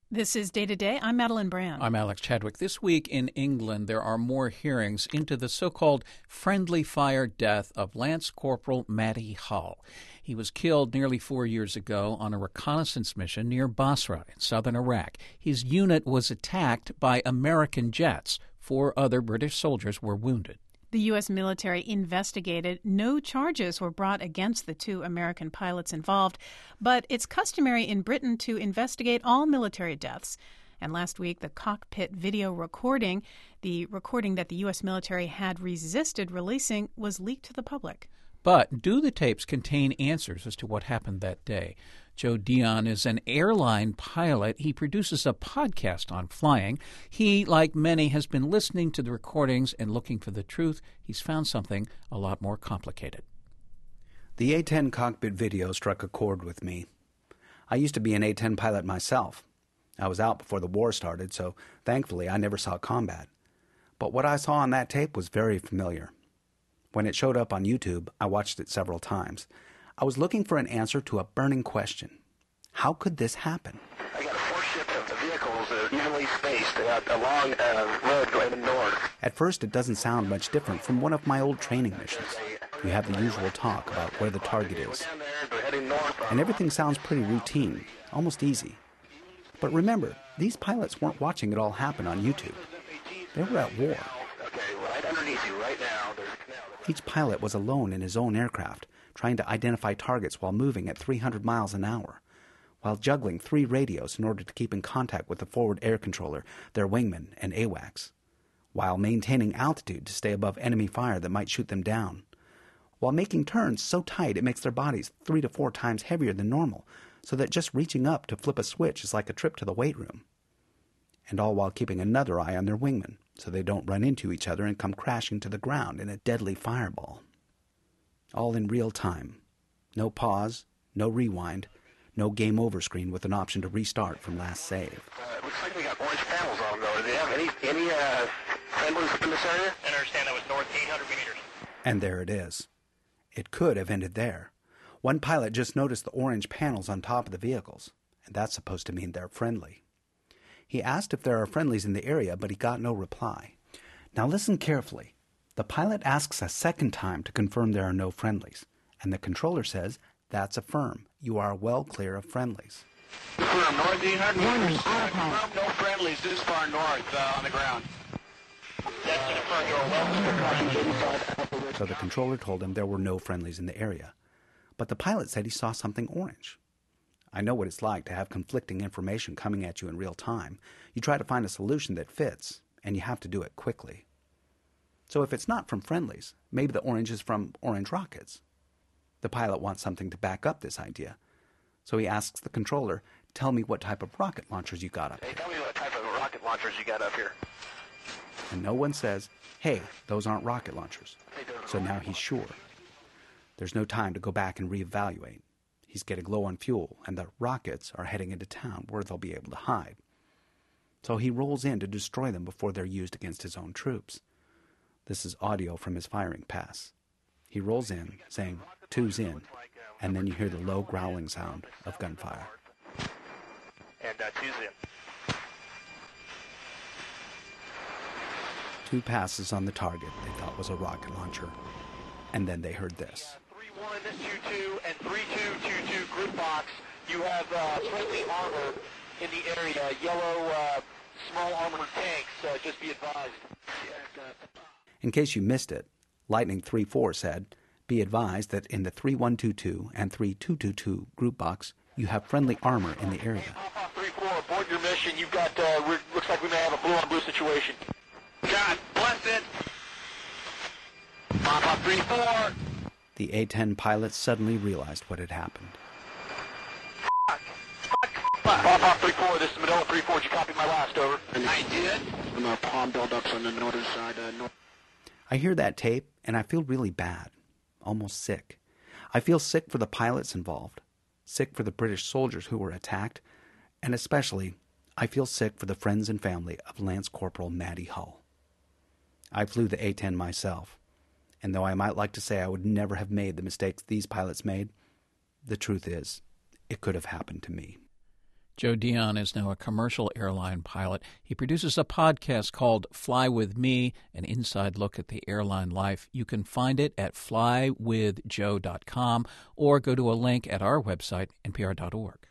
This is Day to Day. I'm Madeline Brand. I'm Alex Chadwick. This week in England, there are more hearings into the so-called friendly fire death of Lance Corporal Matty Hull. He was killed nearly 4 years ago on a reconnaissance mission near Basra in southern Iraq. His unit was attacked by American jets. 4 other British soldiers were wounded. The U.S. military investigated. No charges were brought against the 2 American pilots involved, but it's customary in Britain to investigate all military deaths. And last week, the cockpit video recording, the recording that the U.S. military had resisted releasing, was leaked to the public. But do the tapes contain answers as to what happened that day? Joe Dion is an airline pilot. He produces a podcast on flying. He, like many, has been listening to the recordings and looking for the truth. He's found something a lot more complicated. The A-10 cockpit video struck a chord with me. I used to be an A-10 pilot myself. I was out before the war started, so thankfully I never saw combat. But what I saw on that tape was very familiar. When it showed up on YouTube, I watched it several times. I was looking for an answer to a burning question. How could this happen? I got 4 ships of vehicles evenly spaced along a road going north. At first, it doesn't sound much different from one of my old training missions. We have the usual talk about where the target is. And everything sounds pretty routine, almost easy. But remember, these pilots weren't watching it all happen on YouTube. They were at war. Right underneath you right now. Each pilot was alone in his own aircraft, trying to identify targets while moving at 300 miles an hour, while juggling 3 radios in order to keep in contact with the forward air controller, their wingman, and AWACS, while maintaining altitude to stay above enemy fire that might shoot them down, while making turns so tight it makes their bodies 3 to 4 times heavier than normal, so that just reaching up to flip a switch is like a trip to the weight room, and all while keeping another eye on their wingman, so they don't run into each other and come crashing to the ground in a deadly fireball. All in real time. No pause, no rewind, no game over screen with an option to restart from last save. Looks like we got orange panels on them, though. Do they have any friendlies up in this area? I understand that was north 800 meters. And there it is. It could have ended there. One pilot just noticed the orange panels on top of the vehicles, and that's supposed to mean they're friendly. He asked if there are friendlies in the area, but he got no reply. Now listen carefully. The pilot asks a second time to confirm there are no friendlies, and the controller says, "That's a firm. You are well clear of friendlies." Firm, north 800 meters. Confirm no friendlies this far north on the ground. That's to confirm you're well clear. So the controller told him there were no friendlies in the area. But the pilot said he saw something orange. I know what it's like to have conflicting information coming at you in real time. You try to find a solution that fits, and you have to do it quickly. So if it's not from friendlies, maybe the orange is from orange rockets. The pilot wants something to back up this idea. So he asks the controller, "Tell me what type of rocket launchers you got up here." Hey, tell me what type of rocket launchers you got up here. And no one says, "Hey, those aren't rocket launchers." So now he's sure. There's no time to go back and reevaluate. He's getting low on fuel, and the rockets are heading into town where they'll be able to hide. So he rolls in to destroy them before they're used against his own troops. This is audio from his firing pass. He rolls in, saying, "Two's in," and then you hear the low growling sound of gunfire. And two's in. 2 passes on the target they thought was a rocket launcher, and then they heard this. 3122 and 3222 group box. You have friendly armor in the area, yellow small armored tanks. Just be advised. In case you missed it, Lightning 3-4 said, "Be advised that in the 3122 and 3222 group box, you have friendly armor in the area." Pop 3-4, aboard your mission. You've got, looks like we may have a blue-on-blue situation. God bless it. Pop 3-4. The A-10 pilots suddenly realized what had happened. Pop 3-4, this is Manila 3-4. Did you copy my last, over? I did. And our palm buildups on the northern side. I hear that tape, and I feel really bad, almost sick. I feel sick for the pilots involved, sick for the British soldiers who were attacked, and especially, I feel sick for the friends and family of Lance Corporal Matty Hull. I flew the A-10 myself, and though I might like to say I would never have made the mistakes these pilots made, the truth is, it could have happened to me. Joe Dion is now a commercial airline pilot. He produces a podcast called Fly With Me, an inside look at the airline life. You can find it at flywithjoe.com or go to a link at our website, npr.org.